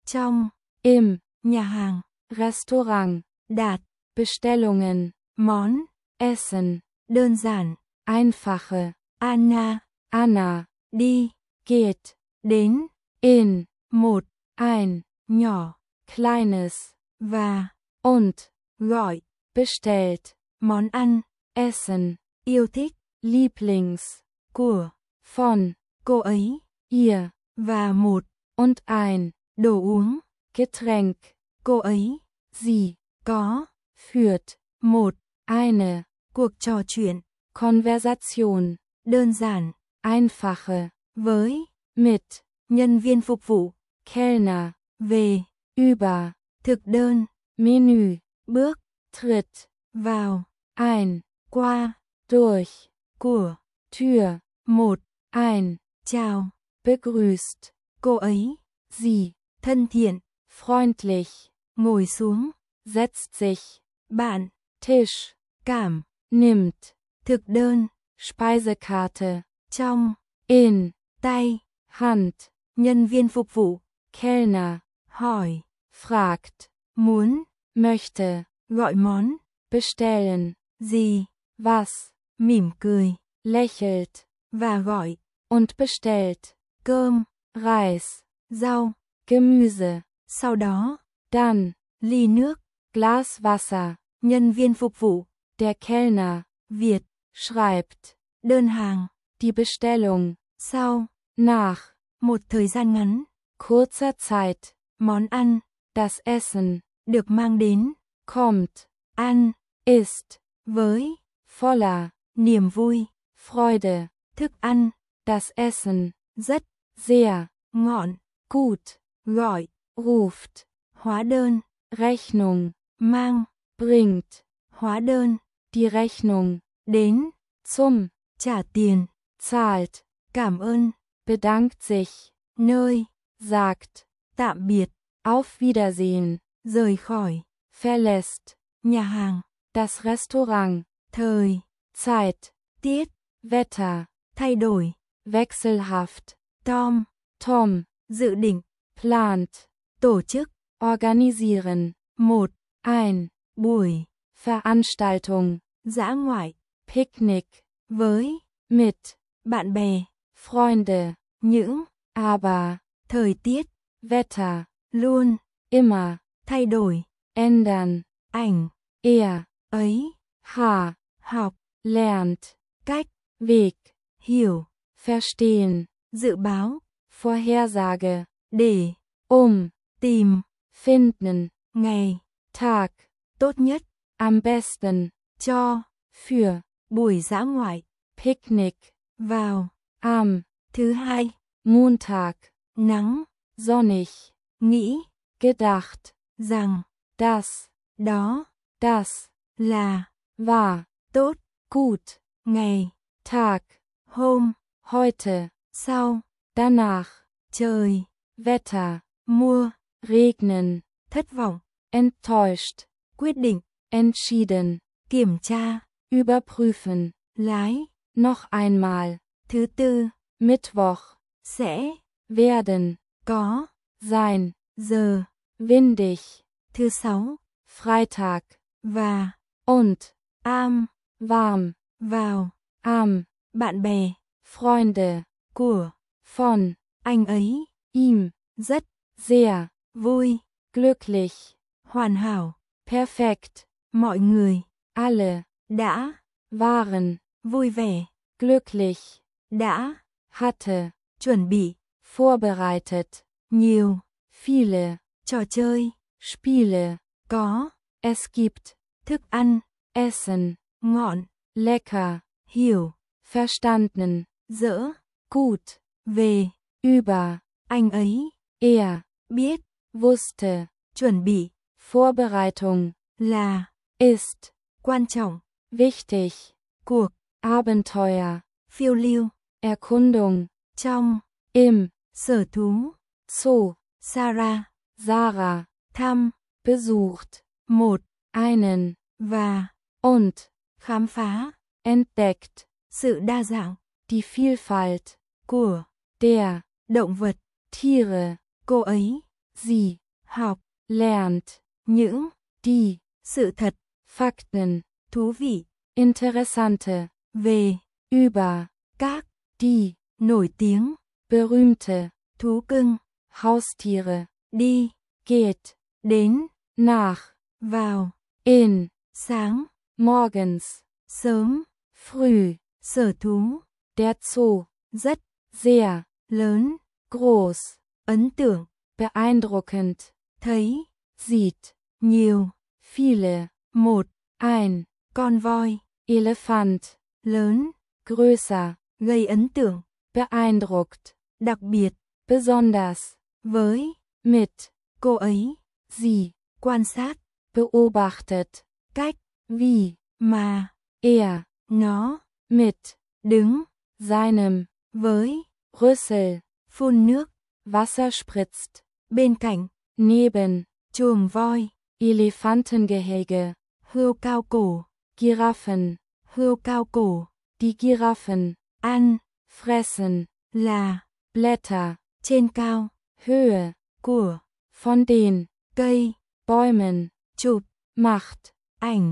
trong, im, nhà hàng, Restaurant, đạt, Bestellungen, món, Essen, đơn giản, einfache, Anna, Anna, đi, geht, đến, in, một, ein, nhỏ, kleines, và, und, gọi, bestellt, món ăn, Essen, yêu thích, Lieblings, của, von, cô ấy, ihr, và một, und ein, đồ uống, Getränk, cô ấy, sie, có, führt, một, eine, cuộc trò chuyện, Konversation, đơn giản, einfache, với, mit, nhân viên phục vụ, Kellner, về, über, thực đơn, Menü, bước, tritt, vào, ein, qua, durch, của, Tür, một, ein, chào, begrüßt, cô ấy, sie, thân thiện, freundlich, ngồi xuống, setzt sich, bạn, Tisch, cảm, nimmt, thực đơn, Speisekarte, trong, in, tay, Hand, nhân viên phục vụ, Kellner, hỏi, fragt, muốn, möchte, gọi món, bestellen, gì, was, mỉm cười, lächelt, và gọi, und bestellt, cơm, Reis, rau, Gemüse, sau đó, dann, ly nước, Glas Wasser, nhân viên phục vụ, der Kellner, Việt, schreibt, đơn hàng, die Bestellung, sau, nach, một thời gian ngắn, kurzer Zeit, món ăn, das Essen, được mang đến, kommt, ăn, ist, với, voller, niềm vui, Freude, thức ăn, das Essen, rất, sehr, ngọn, gut, gọi, ruft, hóa đơn, Rechnung, mang, bringt, hóa đơn, die Rechnung, đến, zum, trả tiền, zahlt, cảm ơn, bedankt sich, nơi, sagt, tạm biệt, auf Wiedersehen, rời khỏi, verlässt, nhà hàng, das Restaurant, thời, Zeit, tiết, Wetter, thay đổi, wechselhaft, Tom, Tom, dự định, plant, tổ chức, organisieren, một, ein, buổi, Veranstaltung, dã ngoại, Picknick, với, mit, bạn bè, Freunde, những, aber, thời tiết, Wetter, luôn, immer, thay đổi, ändern, ảnh, er, ấy, ha, học, lernt, cách, Weg, hiểu, verstehen, dự báo, Vorhersage, để, tìm, finden, ngày, Tag, tốt nhất, am besten, cho, für, buổi dã ngoại, Picknick, vào, am, thứ hai, Montag, nắng, sonnig, nghĩ, gedacht, rằng, das, đó, das, là, war, tốt, gut, ngày, Tag, hôm, heute, sau, danach, trời, Wetter, mua, regnen, thất vọng, enttäuscht, quyết định, entschieden, kiểm tra, überprüfen, lái, noch einmal, thứ tư, Mittwoch, sẽ, werden, có, sein, giờ, windig, thứ sáu, Freitag, và, und, am, warm, vào, am, bạn bè, Freunde, của, von, anh ấy, ihm, rất, sehr, vui, glücklich, hoàn hảo, perfekt, mọi người, alle, đã, waren, vui vẻ, glücklich, đã, hatte, chuẩn bị, vorbereitet, nhiều, viele, trò chơi, Spiele, có, es gibt, thức ăn, Essen, ngọn, lecker, hiểu, verstanden, dỡ, gut, về, über, anh ấy, er, biết, wusste, chuẩn bị, Vorbereitung, là, ist, quan trọng, wichtig, cuộc, Abenteuer, phiêu lưu, Erkundung, trong, im, sở thú, Zoo, Sarah, Sarah, thăm, besucht, một, einen, và, und, khám phá, entdeckt, sự đa dạng, die Vielfalt, của, der, động vật, Tiere, cô ấy, sie, học, lernt, những, die, sự thật, Fakten, thú vị, interessante, về, über, các, die, nổi tiếng, berühmte, thú cưng, Haustiere, đi, geht, đến, nach, vào, in, sáng, morgens, sớm, früh, sở thú, der Zoo, rất, sehr, lớn, groß, ấn tượng, beeindruckend, thấy, sieht, nhiều, viele, một, ein, con voi, Elefant, lớn, größer, gây ấn tượng, beeindruckt, đặc biệt, besonders, với, mit, cô ấy, sie, quan sát, beobachtet, cách, wie, mà, er, nó, mit, đứng, seinem, với, Rüssel, phun nước, Wasser spritzt, bên cạnh, neben, chuồng voi, Elefantengehege, hươu cao cổ, Giraffen, hươu cao cổ, die Giraffen, ăn, fressen, là, Blätter, trên cao, Höhe, của, von den, cây, Bäumen, chụp, macht, ảnh,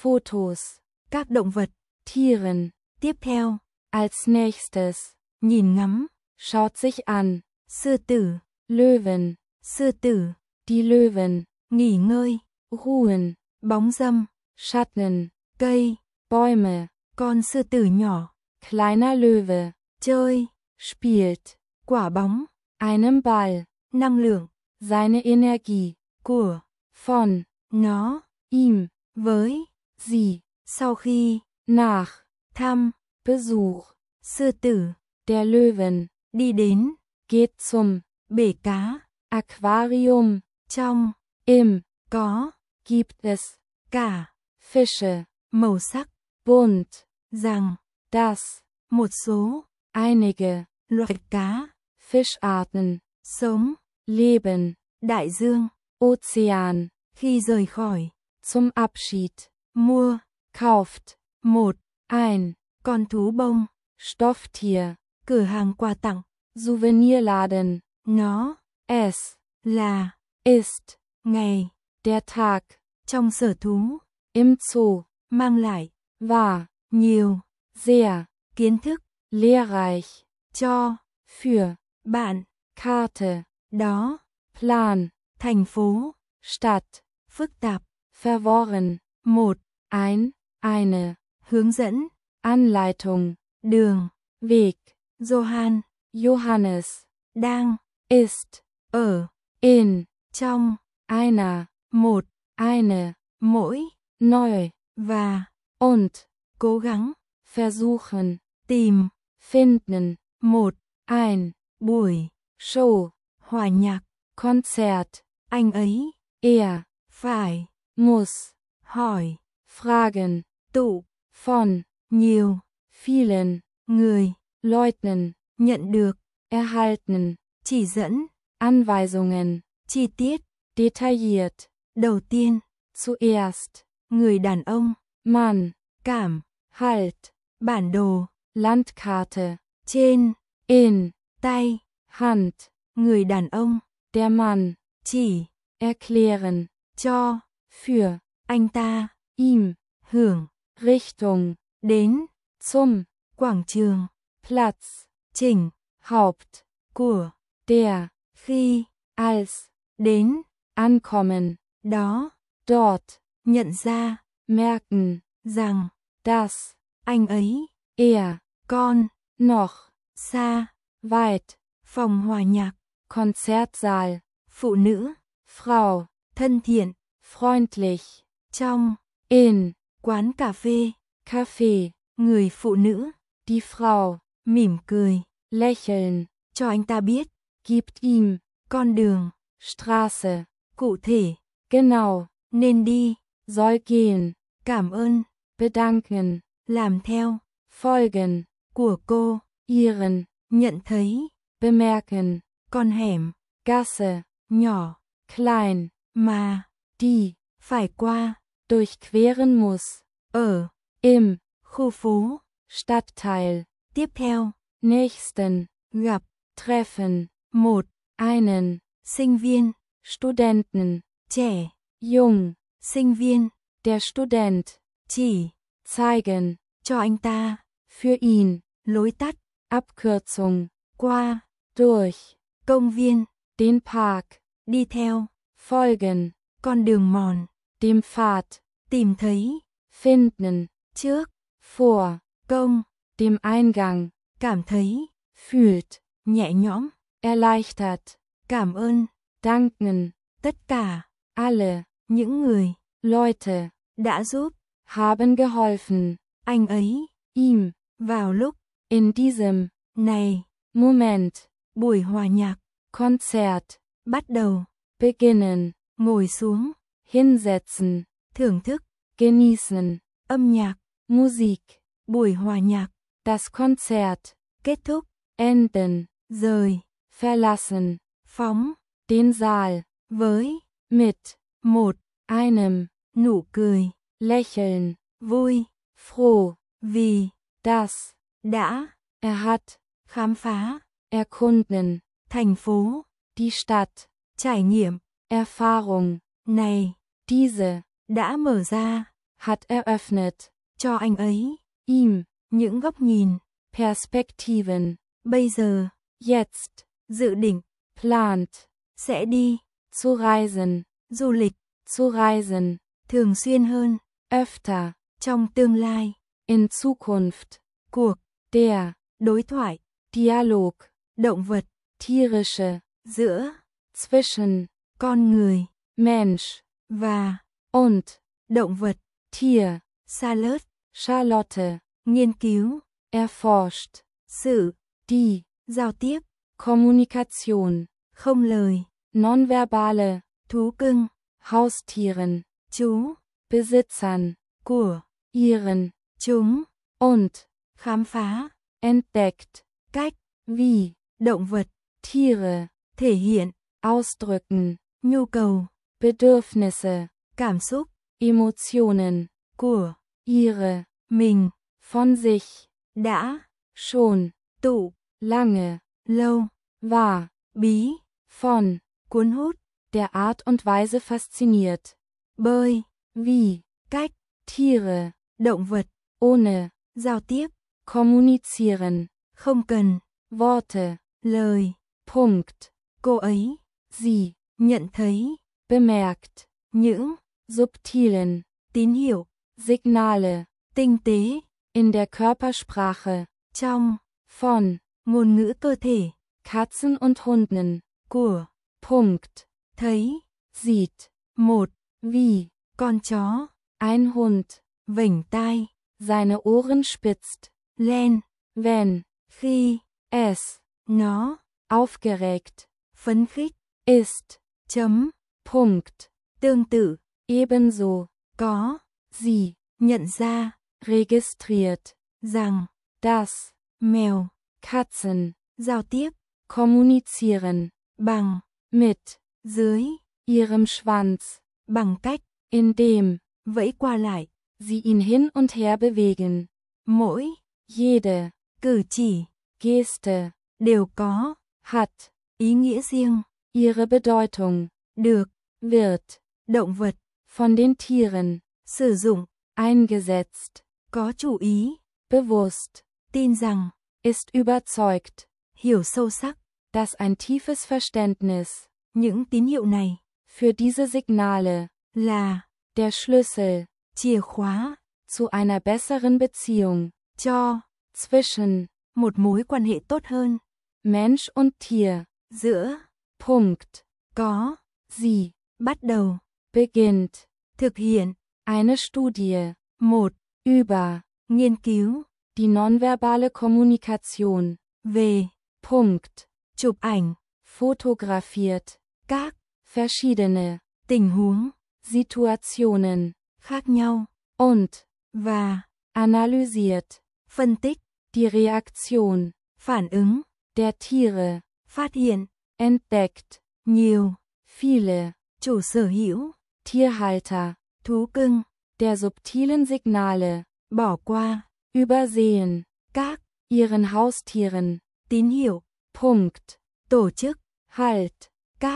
Fotos, các động vật, Tieren, tiếp theo, als nächstes, nhìn ngắm, schaut sich an, sư tử, Löwen, sư tử, die Löwen, nghỉ ngơi, ruhen, bóng râm, Schatten, cây, Bäume, con sư tử nhỏ, kleiner Löwe, chơi, spielt, quả bóng, einem Ball, năng lượng, seine Energie, của, von, nó, ihm, với, sie, sau khi, nach, thăm, Besuch, sư tử, der Löwen, đi đến, geht zum, bể cá, Aquarium, trong, im, có, gibt es, cả, Fische, màu sắc, bunt, rằng, das, một số, einige, loại cá, Fischarten, sống, leben, đại dương, Ozean, khi rời khỏi, zum Abschied, mua, kauft, một, ein, con thú bông, Stofftier, cửa hàng quà tặng, Souvenirladen, nó, es, là, ist, ngày, der Tag, trong sở thú, im Zoo, mang lại, war, nhiều, sehr, kiến thức, lehrreich, cho, für, bạn, Karte, đó, Plan, thành phố, Stadt, phức tạp, verworren, một, ein, eine, hướng dẫn, Anleitung, đường, Weg, Johann, Johannes, đang, ist, ở, in, trong, einer, một, eine, mỗi, neu, và, und, cố gắng, versuchen, tìm, finden, một, ein, buổi, Show, hòa nhạc, Konzert, anh ấy, er, phải, muss, hỏi, fragen, tụ, von, nhiều, vielen, người, Leuten, nhận được, erhalten, chỉ dẫn, Anweisungen, chi tiết, detailliert, đầu tiên, zuerst, người đàn ông, Mann, cảm, halt, bản đồ, Landkarte, trên, in, tay, Hand, người đàn ông, der Mann, chỉ, erklären, cho, für, anh ta, ihm, hưởng, Richtung, đến, zum, quảng trường, Platz, chỉnh, Haupt, của, der, khi, als, đến, ankommen, đó, dort, nhận ra, merken, rằng, dass, anh ấy, er, con, noch, xa, weit, phòng hòa nhạc, Konzertsaal, phụ nữ, Frau, thân thiện, freundlich, trong, in, quán cà phê, Café, người phụ nữ, die Frau, mỉm cười, lächeln, cho anh ta biết, gibt ihm, con đường, Straße, cụ thể, genau, nên đi, soll gehen, cảm ơn, bedanken, làm theo, folgen, của cô, ihren, nhận thấy, bemerken, con hẻm, Gasse, nhỏ, klein, mà, die, phải qua, durchqueren muss, ở, im, khu phố, Stadtteil, tiếp theo, nächsten, gặp, treffen, một, einen, sinh viên, Studenten, trẻ, jung, sinh viên, der Student, chỉ, zeigen, cho anh ta, für ihn, lối tắt, Abkürzung, qua, durch, công viên, den Park, đi theo, folgen, con đường mòn, dem Pfad, tìm thấy, finden, trước, vor, công, dem Eingang, cảm thấy, fühlt, nhẹ nhõm, erleichtert, cảm ơn, danken, tất cả, alle, những người, Leute, đã giúp, haben geholfen, anh ấy, ihm, vào lúc, in diesem, này, Moment, buổi hòa nhạc, Konzert, bắt đầu, beginnen, ngồi xuống, hinsetzen, thưởng thức, genießen, âm nhạc, Musik, buổi hòa nhạc, das Konzert, kết thúc, enden, rời, verlassen, phóng, den Saal, với, mit, một, einem, nụ cười, lächeln, vui, froh, vì, das, đã, hat, khám phá, erkunden, thành phố, die Stadt, trải nghiệm, Erfahrung, này, diese, đã mở ra, hat eröffnet, cho anh ấy, ihm, những góc nhìn, Perspektiven, bây giờ, jetzt, dự định, plant, sẽ đi, zu reisen, du lịch, zu reisen, thường xuyên hơn, öfter, trong tương lai, in Zukunft, cuộc, der, đối thoại, Dialog, động vật, tierische, giữa, zwischen, con người, Mensch, và, und, động vật, Tier, Charlotte, Charlotte, nghiên cứu, erforscht, sự, die, giao tiếp, Kommunikation, không lời, nonverbale, thú cưng, Haustieren, chú, Besitzern, của, ihren, chúng, und, khám phá, entdeckt, cách, wie, động vật, Tiere, thể hiện, ausdrücken, nhu cầu, Bedürfnisse, cảm xúc, Emotionen, của, ihre, mình, von sich, đã, schon, tụ, lange, lâu, war, bí, von, cuốn hút, der Art und Weise fasziniert, bơi, wie, cách, Tiere, động vật, ohne, giao tiếp, kommunizieren, không cần, Worte, lời, Punkt, cô ấy, sie, nhận thấy, bemerkt, những, subtilen, tín hiệu, Signale, tinh tế, in der Körpersprache, trong, von, ngôn ngữ cơ thể, Katzen und Hunden, của, Punkt, thấy, sieht, một, wie, con chó, ein Hund, vểnh tai, seine Ohren spitzt, len, wenn, khi, es, nó, aufgeregt, phấn khích, ist, chấm, Punkt, tương tự, ebenso, có, sie, nhận ra, registriert, rằng, dass, mèo, Katzen, giao tiếp, kommunizieren, bằng, mit, dưới, ihrem Schwanz, bằng cách, indem, vẫy qua lại, sie ihn hin und her bewegen, mỗi, jede, cử chỉ, Geste, đều có, hat, ý nghĩa riêng, ihre Bedeutung, được, wird, động vật, von den Tieren, sử dụng, eingesetzt, có chủ ý, bewusst, tin rằng, ist überzeugt, hiểu sâu sắc, dass ein tiefes Verständnis, những tín hiệu này, für diese Signale, là, der Schlüssel, chìa khóa, zu einer besseren Beziehung, cho, zwischen, một mối quan hệ tốt hơn, Mensch und Tier, giữa, Punkt, có, sie, bắt đầu, beginnt, thực hiện, eine Studie, một, über, nghiên cứu, die nonverbale Kommunikation, về, Punkt, chụp ảnh, fotografiert, các, verschiedene, tình huống, Situationen, khác nhau, und, và, analysiert, phân tích, die Reaktion, phản ứng, der Tiere, phát hiện, entdeckt, nhiều, viele, chủ sở hữu, Tierhalter, thú cưng, der subtilen Signale, bỏ qua, übersehen, các, ihren Haustieren, tín hiệu, Punkt, tổ chức, Halt, các,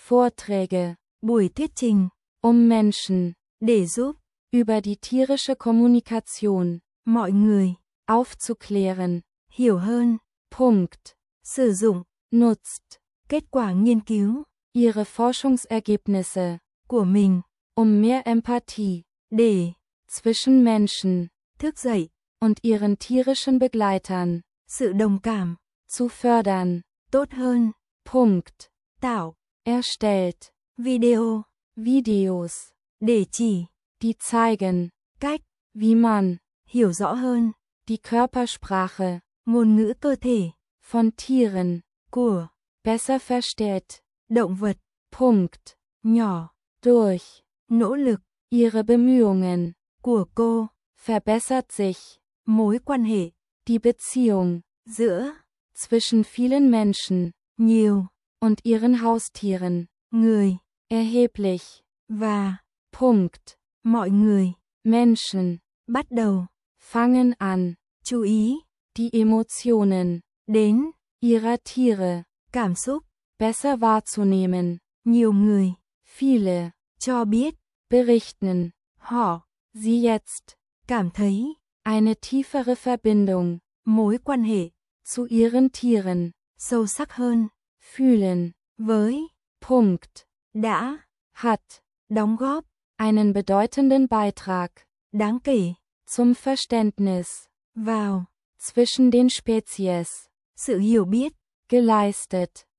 Vorträge, buổi thuyết trình, Menschen, để giúp über die tierische Kommunikation, mọi người aufzuklären, hiểu hơn, Punkt, sử dụng, nutzt, kết quả nghiên cứu ihre Forschungsergebnisse, của mình, mehr Empathie, để zwischen Menschen, thức dậy, und ihren tierischen Begleitern, sự đồng cảm, zu fördern, tốt hơn, Punkt, tạo, erstellt, video, Videos, để chỉ, die zeigen, cách, wie man, hiểu rõ hơn, die Körpersprache, ngôn ngữ cơ thể, von Tieren, của, besser versteht, động vật, Punkt, nhỏ, durch, nỗ lực, ihre Bemühungen, của cô, verbessert sich, mối quan hệ, die Beziehung, giữa, zwischen vielen Menschen, nhiều, und ihren Haustieren, người, erheblich, và, Punkt, mọi người, Menschen, bắt đầu, fangen an, chú ý, die Emotionen, đến, ihrer Tiere, cảm xúc, besser wahrzunehmen, nhiều người, viele, cho biết, berichten, họ, sie jetzt, cảm thấy, eine tiefere Verbindung, mối quan hệ, zu ihren Tieren, sâu sắc hơn, fühlen, với, Punkt, đã, hat, đóng góp, einen bedeutenden Beitrag, đáng kể, zum Verständnis, vào, zwischen den Spezies, sự hiểu biết, geleistet,